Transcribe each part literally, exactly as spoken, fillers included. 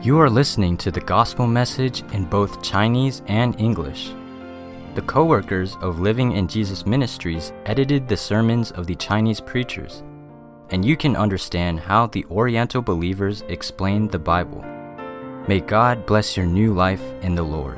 You are listening to the gospel message in both Chinese and English. The co-workers of Living in Jesus Ministries edited the sermons of the Chinese preachers, and you can understand how the Oriental believers explained the Bible. May God bless your new life in the Lord.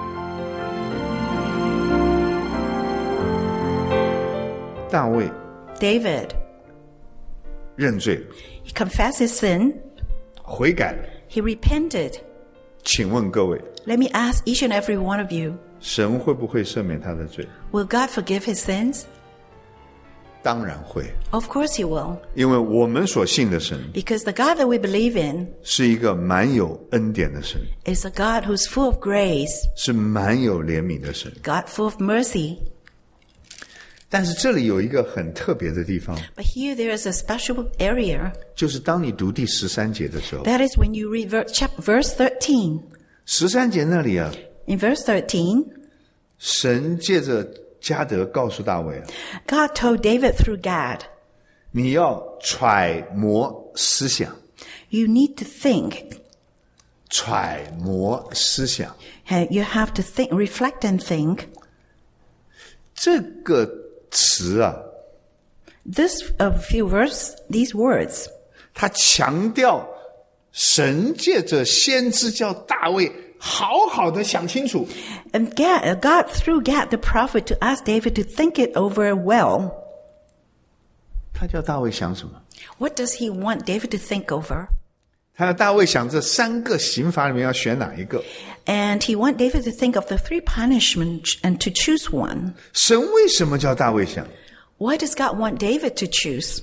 大卫 David, 认罪 he confessed his sin, 悔改， he repented. 请问各位， Let me ask each and every one of you, 神会不会赦免他的罪？ will God forgive his sins? 当然会， Of course he will, 因为我们所信的神 because the God that we believe in 是一个满有恩典的神， is a God who's full of grace, 是满有怜悯的神。 God full of mercy. 但是这里有一个很特别的地方， But here there is a special area. 就是当你读第十三节的时候， That is when you read ver- chap- verse thirteen. 十三节那里啊， In verse thirteen, 神借着加德告诉大卫啊， God told David through Gad, 你要揣摩思想， you need to think. 揣摩思想， Uh, You have to think, reflect and think. 这个词啊， This a few verse, these words, 他强调神借着先知叫大卫好好的想清楚， and Gad, God through Gad the prophet to ask David to think it over well. 他叫大卫想什么？ What does he want David to think over? 他要大卫想这三个刑罚里面要选哪一个？ And he want David to think of the three punishments and to choose one. 神为什么叫大卫想？ Why does God want David to choose?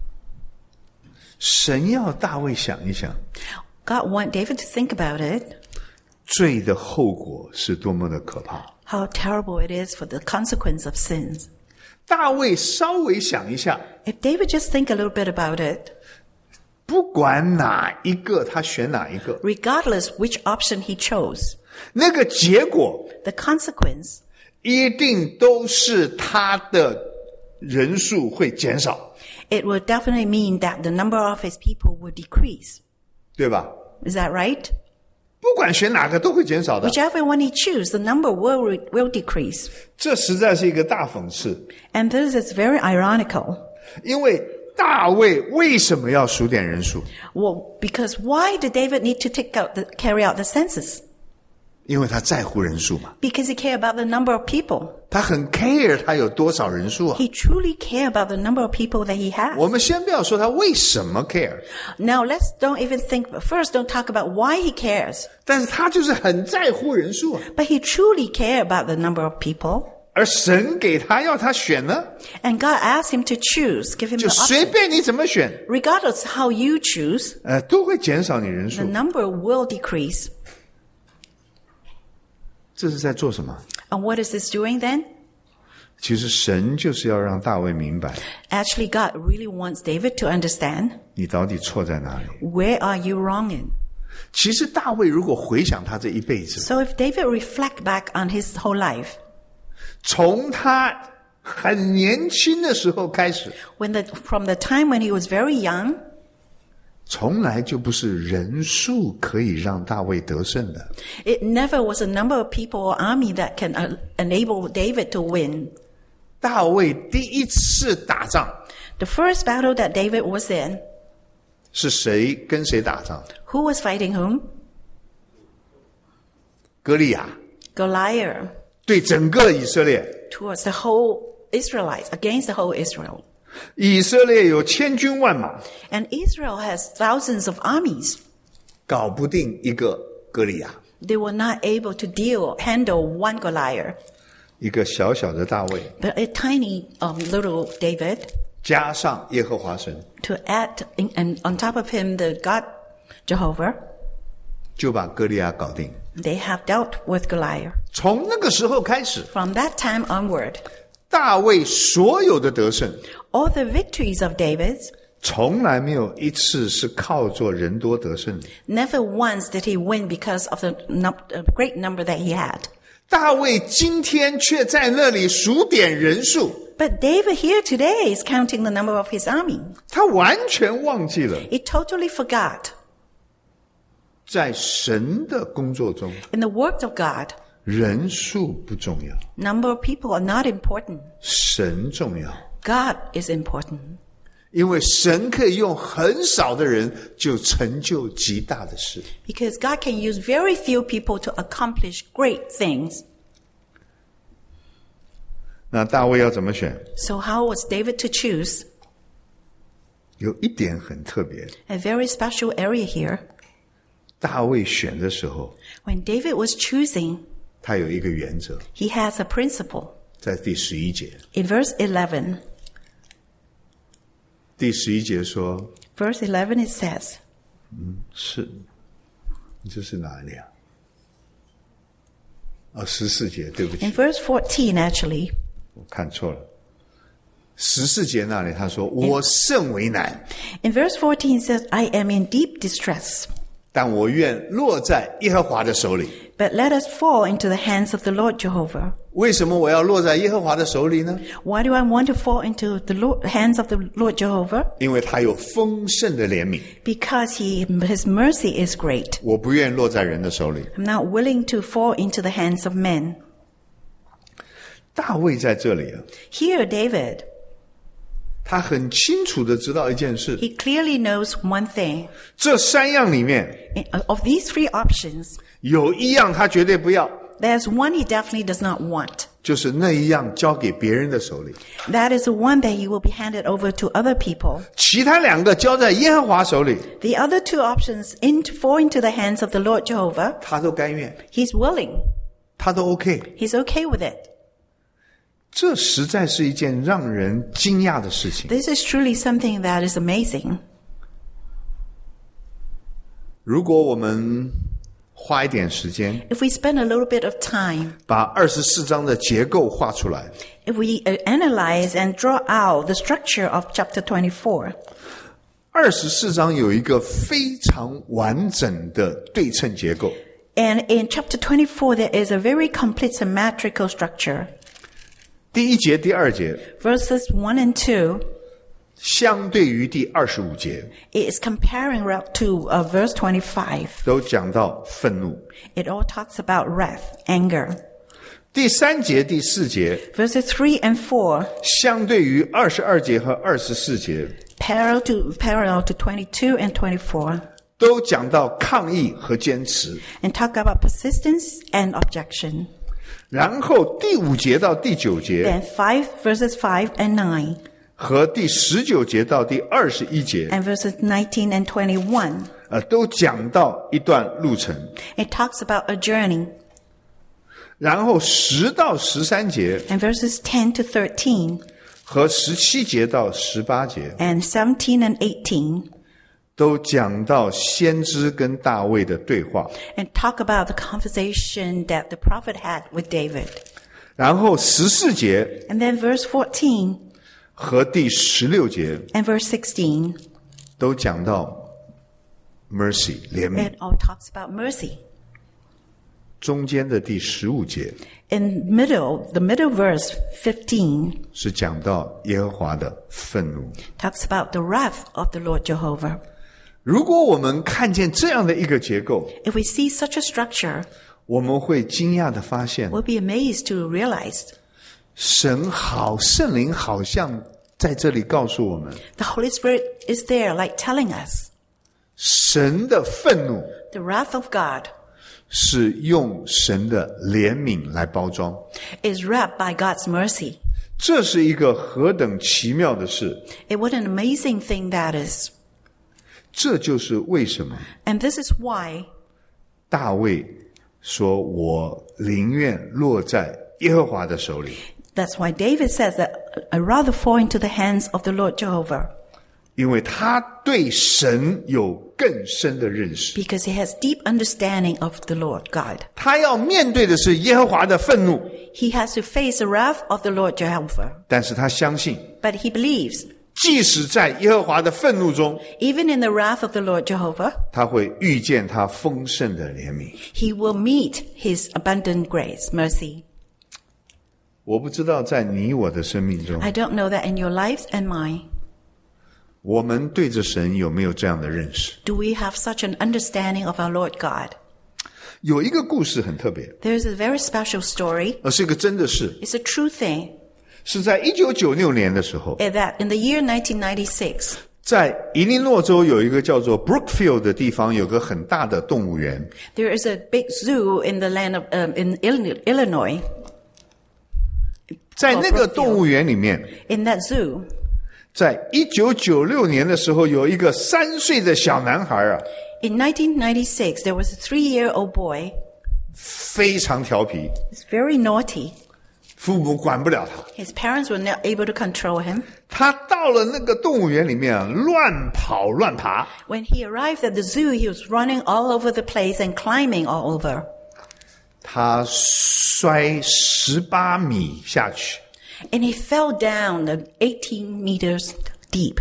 神要大卫想一想， God want David to think about it. 罪的后果是多么的可怕。 How terrible it is for the consequence of sins. 大卫稍微想一下， If David just think a little bit about it, 不管哪一个，他选哪一个， regardless which option he chose, 那个结果 the consequence 一定都是他的人数会减少， it will definitely mean that the number of his people will decrease. 对吧？ Is that right? 不管选哪个都会减少的， Whichever one he chooses, the number will will decrease. 这实在是一个大讽刺。 And this is very ironical. 因为大卫为什么要数点人数？ Well, because why did David need to take out the, carry out the census? 因为他在乎人数嘛， Because he cared about the number of people. 他很 care 他有多少人数啊。 He truly cared about the number of people that he has. 我们先不要说他为什么 care， Now, let's don't even think, first don't talk about why he cares. 但是他就是很在乎人数啊。 But he truly cared about the number of people. 而神给他要他选呢， And God asked him to choose, give him 就 the 随 option. 便你怎么选， Regardless how you choose, 呃，都会减少你人 the 数。 number will decrease. 这是在做什么？ And what is this doing then? 其实神就是要让大卫明白， Actually, God really wants David to understand, 你到底错在哪里。 where are you wrong in? 其实大卫如果回想他这一辈子， So if David reflect back on his whole life, 从他很年轻的时候开始， when the, from the time when he was very young, 从来就不是人数可以让大卫得胜的。 it never was a number of people or army that can uh, enable David to win. 大卫第一次打仗 The first battle that David was in, 是谁跟谁打仗？ who was fighting whom? 歌利亚 Goliath, 对整个以色列， towards the whole Israelites, against the whole Israel. 以色列有千军万马， And Israel has thousands of armies. 搞不定一个歌利亚， They were not able to deal, handle one Goliath. 一个小小的大卫， But a tiny um, little David, 加上耶和华神， to add, in, and on top of him, the God, Jehovah, 就把歌利亚搞定。 they have dealt with Goliath. 从那个时候开始， From that time onward, 大卫所有的得胜， all the victories of David, 从来没有一次是靠做人多得胜的。 never once did he win because of the num- uh, great number that he had. 大卫今天却在那里数点人数， But David here today is counting the number of his army. 他完全忘记了 He totally forgot 在神的工作中， In the work of God, 人数不重要， number of people are not important. 神重要。 God is important. 因为神可以用很少的人就成就极大的事。 Because God can use very few people to accomplish great things. 那大卫要怎么选？ So how was David to choose? 有一点很特别， A very special area here. 大卫选的时候， When David was choosing, 他有一个原则， he has a principle. 在第十一节。 In verse eleven, 第十一节说， verse eleven it says, 是，这是哪里啊？哦，十四节，对不 in 起， verse fourteen actually, 我看错了。十四节那里他说：“我甚为难， in verse fourteen it says, I am in deep distress, 但我愿落在耶和华的手里。 but let us fall into the hands of the Lord Jehovah. 为什么我要落在耶和华的手里呢？ Why do I want to fall into the Lord, hands of the Lord Jehovah? 因为他有丰盛的怜悯， Because he, his mercy is great. 我不愿落在人的手里。” I'm not willing to fall into the hands of men. 大卫在这里啊， Here, David, 他很清楚的知道一件事： he clearly knows one thing. 这三样里面 In- Of these three options, 有一样他绝对不要， there's one he definitely does not want. 就是那一样交给别人的手里。 That is the one that he will be handed over to other people. 其他两个交在耶和华手里， The other two options into, fall into the hands of the Lord Jehovah. 他都甘愿， He's willing. 他都 OK。 He's okay with it. 这实在是一件让人惊讶的事情。 This is truly something that is amazing. 如果我们花一点时间， If we spend a little bit of time, 把二十四章的结构画出来， if we uh, analyze and draw out the structure of chapter twenty-four, 二十四章有一个非常完整的对称结构。 and in chapter twenty-four there is a very complete symmetrical structure. 第一节、第二节 Verses one and two, 相对于第二十五节， it is comparing up to uh, verse twenty-five. 都讲到愤怒。 It all talks about wrath, anger. 第三节、第四节 Verses three and four, 相对于二十二节和二十四节， parallel to, parallel to twenty-two and twenty-four, 都讲到抗议和坚持。 and talk about persistence and objection. 然后第五节到第九节 Then five, verses five and nine, 和第十九节到第二十一节， and verses nineteen and twenty-one, 呃，都讲到一段路程。 it talks about a journey. 然后十到十三节 And verses ten to thirteen, 和十七节到十八节， and seventeen and eighteen, 都讲到先知跟大卫的对话。 and talk about the conversation that the prophet had with David. 然后十四节 And then verse fourteen 和第十六节 and verse sixteen, 都讲到 mercy 怜悯。 it all talks about mercy. 中间的第十五节 In middle, the middle verse fifteen 是讲到耶和华的愤怒。 talks about the wrath of the Lord Jehovah. 如果我们看见这样的一个结构， If we see such a structure, 我们会惊讶的发现， we'll be amazed to realize 神好，圣灵好像在这里告诉我们， the Holy Spirit is there, like telling us 神的愤怒 the wrath of God 是用神的怜悯来包装。 is wrapped by God's mercy. 这是一个何等奇妙的事！ And what an amazing thing that is. 这就是为什么 And this is why 大卫说：“我宁愿落在耶和华的手里。” That's why David says that I'd rather fall into the hands of the Lord Jehovah, 因为他对神有更深的认识， because he has deep understanding of the Lord God. 他要面对的是耶和华的愤怒， He has to face the wrath of the Lord Jehovah. 但是他相信， But he believes, 即使在耶和华的愤怒中， even in the wrath of the Lord Jehovah, 他会遇见他丰盛的怜悯。 he will meet his abundant grace, mercy. 我不知道在你我的生命中， I don't know that in your lives and mine, 我们对着神有没有这样的认识？ Do we have such an understanding of our Lord God? 有一个故事很特别， There's a very special story. 而是一个真的事， It's a true thing. 是在一九九六年的时候， That in the year nineteen ninety-six, 在伊利诺州有一个叫做 Brookfield 的地方，有个很大的动物园。 there is a big zoo in the land of um, in Ill- Illinois. 在那个动物园里面， In that zoo, 在一九九六年的时候，有一个三岁的小男孩啊， in nineteen ninety-six, there was a three-year-old boy. 非常调皮， He's very naughty. 父母管不了他。 His parents were not able to control him. 他到了那个动物园里面啊，乱跑乱爬。 When he arrived at the zoo, he was running all over the place and climbing all over. 他摔十八米下去， And he fell down the eighteen meters deep,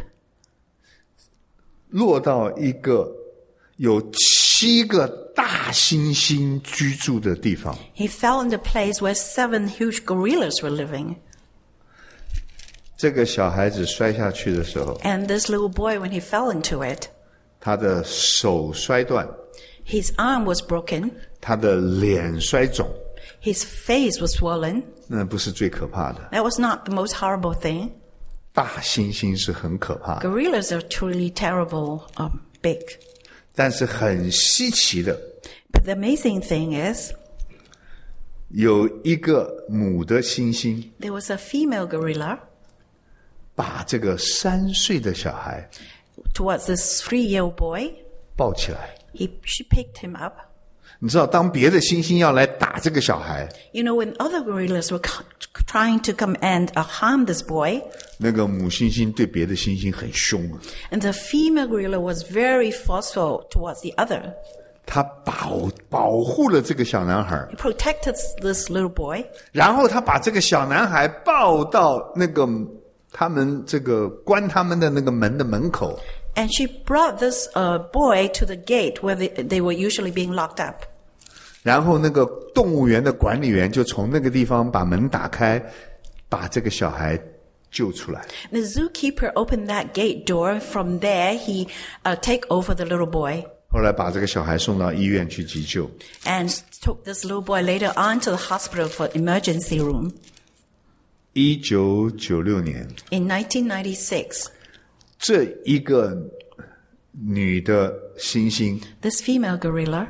落到一个有七个大猩猩居住的地方。 he fell in the place where seven huge gorillas were living. 这个小孩子摔下去的时候， And this little boy, when he fell into it, 他的手摔断， his arm was broken, 他的脸摔肿。 his face was swollen. 那不是最可怕的， That was not the most horrible thing. 大猩猩是很可怕的， Gorillas are truly terrible, um, big. 但是很稀奇的， But the amazing thing is, 有一个母的猩猩 there was a female gorilla 把这个三岁的小孩 towards this three-year-old boy. 抱起来。 He, she picked him up. 你知道，当别的猩猩要来打这个小孩， You know, when other gorillas were co- trying to come and uh, harm this boy, 那个母猩猩对别的猩猩很凶啊， and the female gorilla was very forceful towards the other. 他保保护了这个小男孩， He protected this little boy, 然后他把这个小男孩抱到那个他们这个关他们的那个门的门口， and she brought this uh, boy to the gate where they, they were usually being locked up. 然后那个动物园的管理员就从那个地方把门打开，把这个小孩救出来。 The zookeeper opened that gate door. From there, he uh, take over the little boy 后来把这个小孩送到医院去急救。 and took this little boy later on to the hospital for emergency room. 一九九六年， In nineteen ninety-six, 这一个女的猩猩， this female gorilla,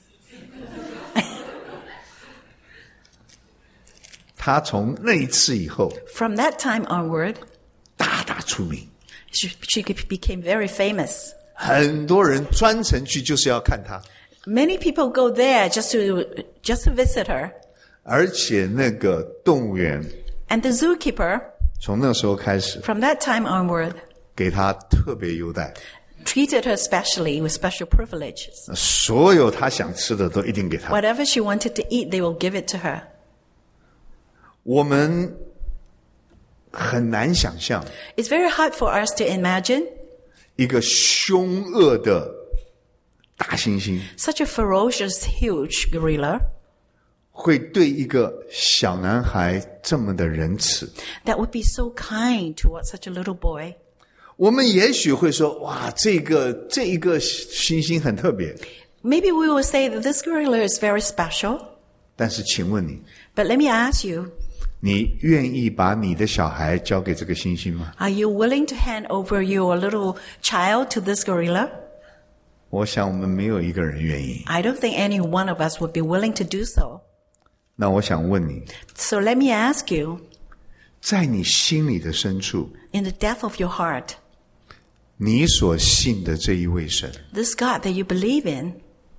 她从那一次以后 from that time onward, 大大出名， she, she became very famous. 很多人专程去就是要看她， Many people go there just to just to visit her. 而且那个动物园 And the zookeeper, 从那时候开始 from that time onward, 给她特别优待， treated her specially with special privileges. 所有她想吃的都一定给她。 Whatever she wanted to eat, they will give it to her. 我们很难想象 It's very hard for us to imagine 一个凶恶的大猩猩 such a ferocious, huge gorilla 会对一个小男孩这么的仁慈。 that would be so kind towards such a little boy. 我们也许会说，哇，这个这一个猩猩很特别。 Maybe we will say that this gorilla is very special. 但是请问你， But let me ask you, 你愿意把你的小孩交给这个猩猩吗？ are you willing to hand over your little child to this gorilla? 我想我们没有一个人愿意。 I don't think any one of us would be willing to do so. 那我想问你， So let me ask you, 在你心里的深处， in the depth of your heart, 你所信的这一位神， this God that you believe in,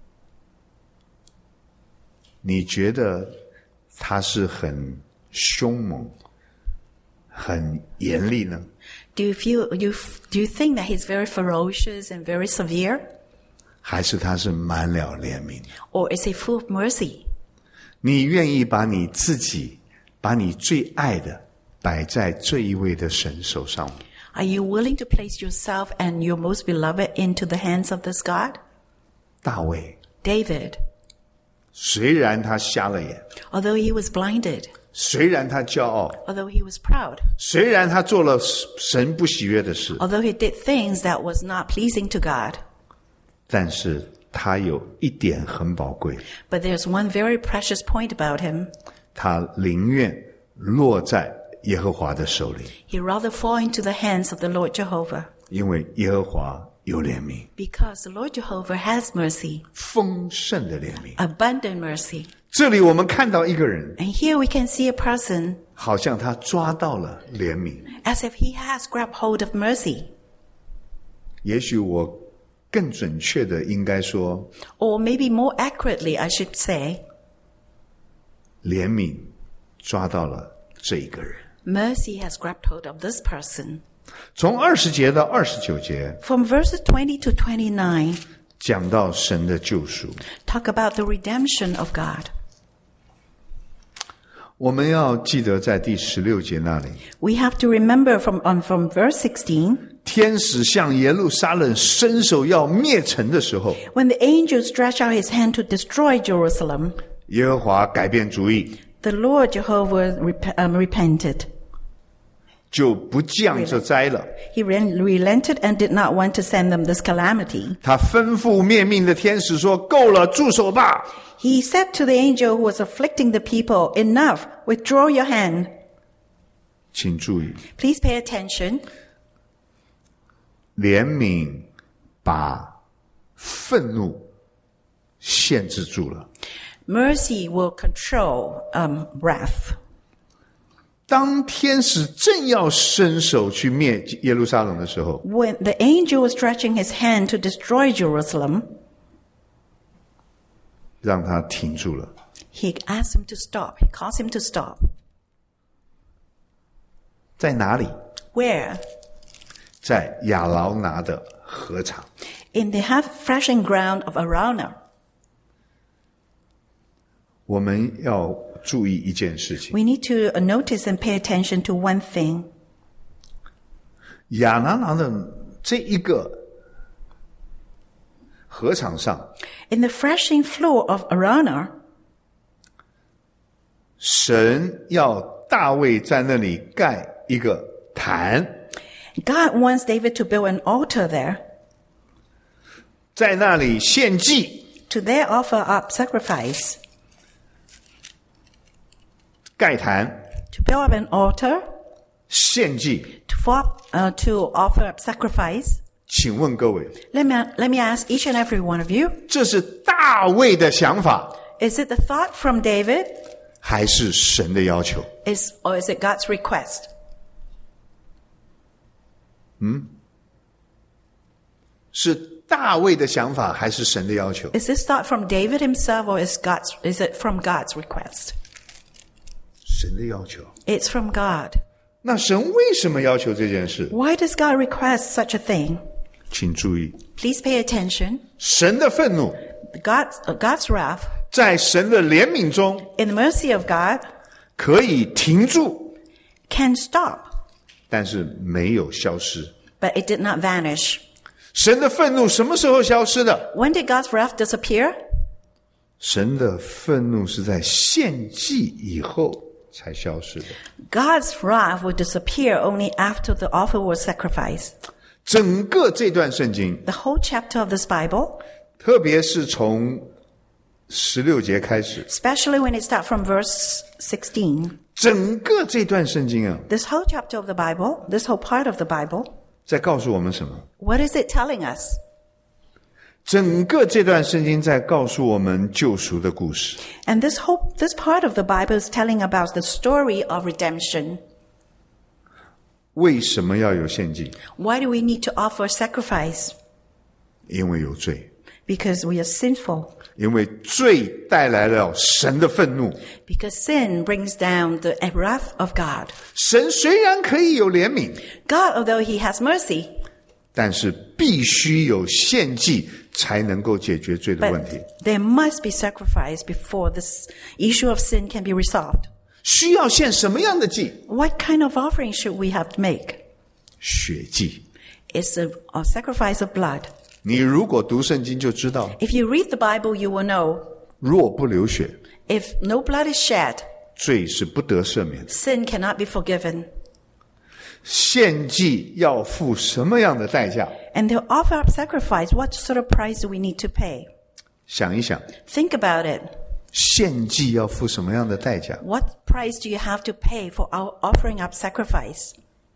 你觉得他是很凶猛、很严厉呢？ do you feel you do you think that he's very ferocious and very severe, 还是他是满了怜悯？ or is he full of mercy? 你愿意把你自己、把你最爱的摆在这一位的神手上吗？ Are you willing to place yourself and your most beloved into the hands of this God? 大卫 David, 虽然他瞎了眼， although he was blinded, 虽然他骄傲， although he was proud, 虽然他做了神不喜悦的事， although he did things that was not pleasing to God. 但是他有一点很宝贵， But there's one very precious point about him. 他宁愿落在耶和华的手里， He rather fall into the hands of the Lord Jehovah, 因为耶和华有怜悯， because the Lord Jehovah has mercy, 丰盛的怜悯。 abundant mercy. 这里我们看到一个人， And here we can see a person 好像他抓到了怜悯。 as if he has grabbed hold of mercy. 也许我更准确的应该说， Or maybe more accurately, I should say, 怜悯抓到了这一个人。 mercy has grabbed hold of this person. 从二十节到二十九节， From verses twenty to twenty-nine, 讲到神的救赎。 talk about the redemption of God. 我们要记得在第十六节那里， We have to remember from, on, from verse sixteen, 天使向耶路撒冷伸手要灭城的时候， when the angel stretched out his hand to destroy Jerusalem, 耶和华改变主意， the Lord Jehovah rep- um, repented. 就不降这灾了。 He re- relented and did not want to send them this calamity. 他吩咐灭命的天使说：“够了，住手吧。” He said to the angel who was afflicting the people, "Enough, withdraw your hand." 请注意， Please pay attention. 怜悯把愤怒限制住了。 Mercy will control um, wrath. 当天使正要伸手去灭耶路撒冷的时候， When the angel was stretching his hand to destroy Jerusalem, 让他停住了。 he asked him to stop. He caused him to stop. 在哪里？ Where? 在亚劳拿的禾场。 In the half threshing ground of Araunah. 我们要注意一件事情： We need to notice and pay attention to one thing. 亚拿拿的这一个禾场上， In the threshing floor of Araunah, 神要大卫在那里盖一个坛， God wants David to build an altar there, 在那里献祭， to there offer up sacrifice. 盖坛 To build up an altar, 献祭。 to, for, uh, to offer up sacrifice. 请问各位， Let me, let me ask each and every one of you, 这是大卫的想法， is it the thought from David? 还是神的要求？ Is, or is it God's request? 是大卫的想法，还是神的要求？ Is this thought from David himself, or is, God's, is it from God's request? 神的要求。 It's from God. 那神为什么要求这件事？ Why does God request such a thing? 请注意， Please pay attention. 神的愤怒 God's, uh, God's wrath, 在神的怜悯中 in the mercy of God, 可以停住， can stop, 但是没有消失。 but it did not vanish. 神的愤怒什么时候消失的？ When did God's wrath disappear? 神的愤怒是在献祭以后才消失的。 God's wrath will disappear only after the offer was sacrificed. 整个这段圣经， The whole chapter of this Bible, 特别是从十六节开始， especially when it starts from verse sixteen, 整个这段圣经啊， this whole chapter of the Bible, this whole part of the Bible, 在告诉我们什么？ what is it telling us? 整个这段圣经在告诉我们救赎的故事。 And this whole, this part of the Bible is telling about the story of redemption. 为什么要有献祭？ Why do we need to offer sacrifice? 因为有罪， Because we are sinful. 因为罪带来了神的愤怒。 Because sin brings down the wrath of God. 神虽然可以有怜悯， God, although he has mercy, 但是必须有献祭才能够解决罪的问题。 but there must be sacrifice before this issue of sin can be resolved. 需要献什么样的祭？ What kind of offering should we have to make? 血祭。 It's a, a sacrifice of blood. 你如果读圣经就知道， If you read the Bible, you will know 若不流血， if no blood is shed, 罪是不得赦免的。 Sin cannot be forgiven. 献祭要付什么样的代价？ And to offer up sacrifice, what sort of price do we need to pay? 想一想， Think about it. 献祭要付什么样的代价？ What price do you have to pay for our offering up sacrifice?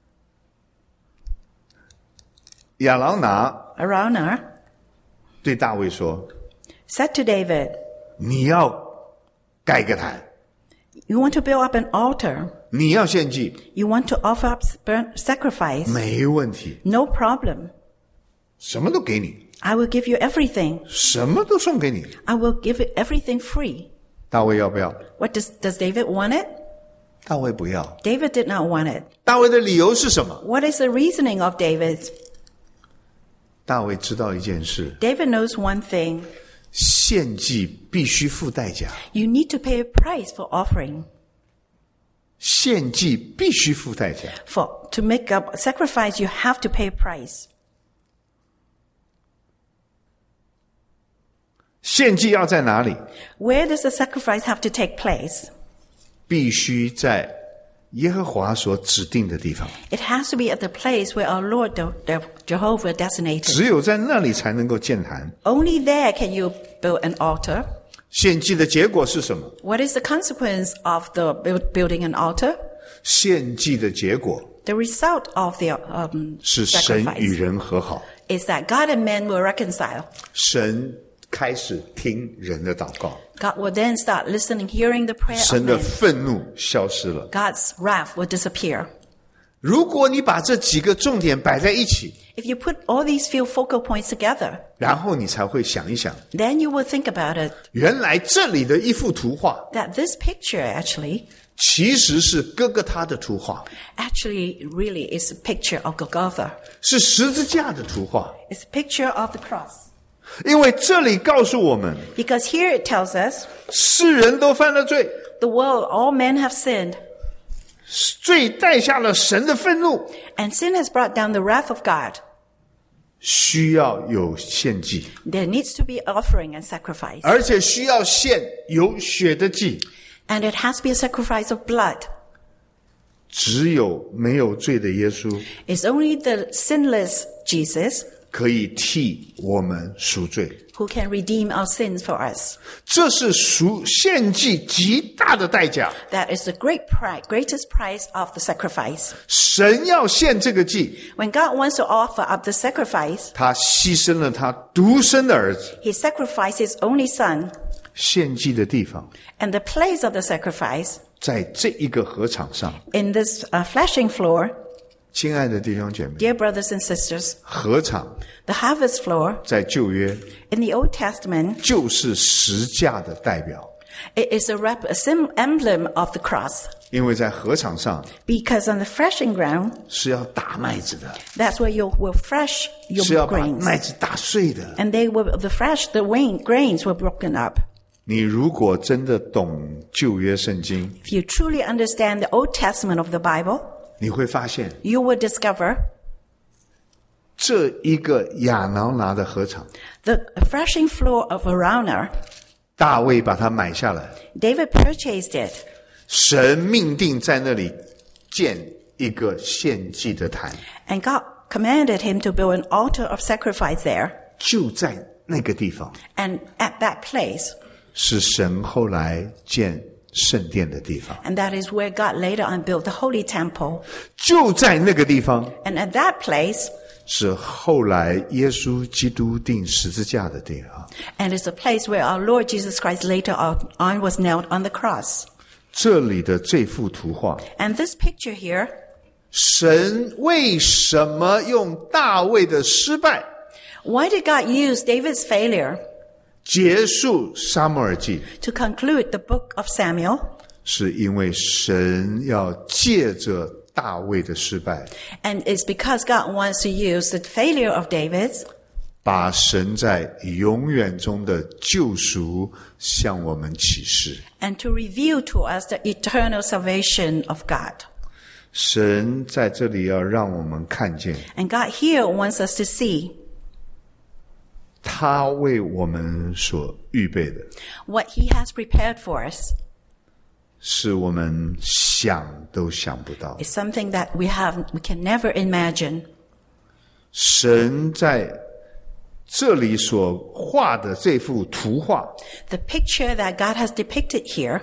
亚郎拿 Araunah 对大卫说 said to David, 你要盖个坛， you want to build up an altar. 你要献祭， You want to offer up burnt sacrifice. 没问题， No problem. 什么都给你， I will give you everything. 什么都送给你。 I will give it everything free. 大卫要不要？ What does, does David want it? 大卫不要。 David did not want it. 大卫的理由是什么？ What is the reasoning of David? 大卫知道一件事， David knows one thing. 献祭必须付代价， You need to pay a price for offering. 献祭必须付代价。 For to make up sacrifice, you have to pay a price. 献祭要在哪里？ Where does the sacrifice have to take place? 必须在耶和华所指定的地方， It has to be at the place where our Lord the, the Jehovah designated. 只有在那里才能够建坛。 Only there can you build an altar. 献祭的结果是什么？ What is the consequence of the build, building an altar? 献祭的结果 The result of the um, 是神与 sacrifice 人和好， is that God and man will reconcile. 神开始听人的祷告， God will then start listening, hearing the prayer of 神的 man. 愤怒消失了。 God's wrath will disappear. 如果你把这几个重点摆在一起， If you put all these few focal points together, 然后你才会想一想， then you will think about it, 原来这里的一幅图画 that this picture actually, 其实是哥哥他的图画， actually really is a picture of Golgotha. 是十字架的图画。 It's a picture of the cross. 因为这里告诉我们， Because here it tells us, 世人都犯了罪， the world, all men have sinned, 罪带下了神的愤怒， and sin has brought down the wrath of God. 需要有献祭， There needs to be offering and sacrifice. 而且需要献有血的祭。 And it has to be a sacrifice of blood. 只有没有罪的耶稣 It's only the sinless Jesus 可以替我们赎罪， who can redeem our sins for us. 这是赎献祭极大的代价。 That is the great price, greatest price of the sacrifice. 神要献这个祭， When God wants to offer up the sacrifice, 他牺牲了他独生的儿子。 He sacrificed His only Son, 献祭的地方 and the place of the sacrifice 在这一个禾场上， in this uh, threshing floor, 亲爱的弟兄姐妹， dear brothers and sisters, 禾场 the harvest floor 在旧约 in the Old Testament, 就是十架的代表， it is a, rep, a sim, emblem of the cross. 因为在禾场上 Because on the threshing ground, 是要打麦子的， that's where you will thresh 是 your 要把 grains. 麦子打碎的。 And they were, the thresh, the grain, grains were broken up. 你如果真的懂旧约圣经， If you truly understand the Old Testament of the Bible, 你会发现 you will discover 这一个亚挠拿的禾场， the threshing floor of Araunah, 大卫把它买下来， David purchased it. 神命定在那里建一个献祭的坛， And God commanded him to build an altar of sacrifice there. 就在那个地方， And at that place, 是神后来建圣殿的地方， and that is where God later on built the holy temple. 就在那个地方， And at that place, 是后来耶稣基督钉十字架的地方。 and it's a place where our Lord Jesus Christ later on was nailed on the cross. 这里的这幅图画， And this picture here, 神为什么用大卫的失败 why did God use David's failure 结束撒母耳记？ to conclude the book of Samuel? 是因为神要借着大卫的失败， And it's because God wants to use the failure of David 把神在永远中的救赎向我们启示。 and to reveal to us the eternal salvation of God. 神在这里要让我们看见， And God here wants us to see 他为我们所预备的， what He has prepared for us. 是我们想都想不到。 It's something that we have, we can never imagine. 神在这里所画的这幅图画， The picture that God has depicted here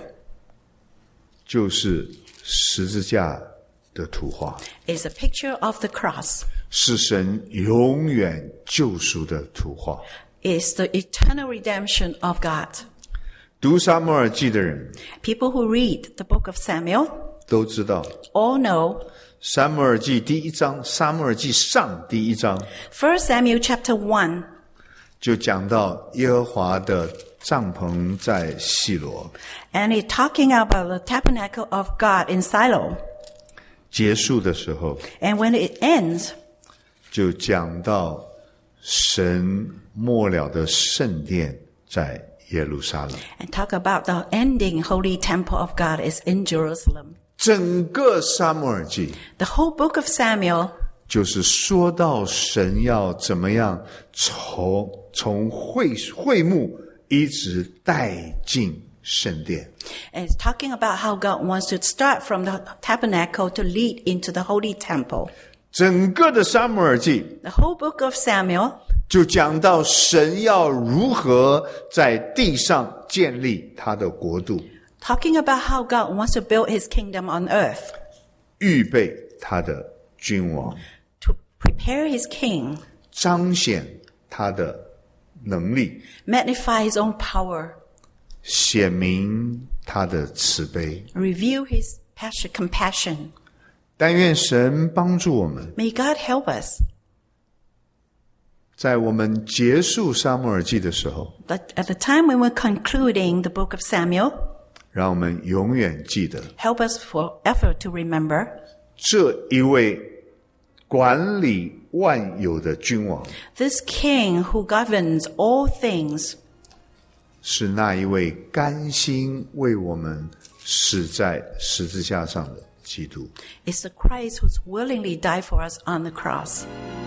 就是十字架的图画， is a picture of the cross. 是神永远救赎的图画。 It's the eternal redemption of God. 读撒母耳记的人 People who read the book of Samuel 都知道， all know 撒母耳记第一章，撒母耳记上第一章 First Samuel chapter one 就讲到耶和华的帐篷在细罗， and it's talking about the tabernacle of God in Shiloh. 结束的时候 And when it ends, 就讲到神末了的圣殿在耶路撒冷。 and talk about the ending holy temple of God is in Jerusalem. 整个撒母耳记 The whole book of Samuel 就是说到神要怎么样从从会会幕一直带进圣殿。 and it's talking about how God wants to start from the tabernacle to lead into the holy temple. 整个的撒母耳记 The whole book of Samuel 就讲到神要如何在地上建立他的国度， talking about how God wants to build his kingdom on earth, 预备他的君王， to prepare his king, 彰显他的能力， magnify his own power, 显明他的慈悲。 reveal his passion, compassion. 但愿神帮助我们， May God help us. 在我们结束撒母耳记的时候， But at the time when we're concluding the book of Samuel, 让我们永远记得 help us forever to remember 这一位管理万有的君王， this king who governs all things 是那一位甘心为我们死在十字架上的基督。 is the Christ who's willingly died for us on the cross.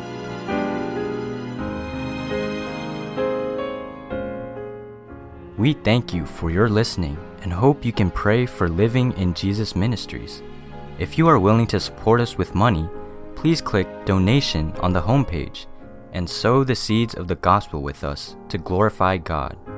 We thank you for your listening and hope you can pray for Living in Jesus Ministries. If you are willing to support us with money, please click Donation on the homepage and sow the seeds of the gospel with us to glorify God.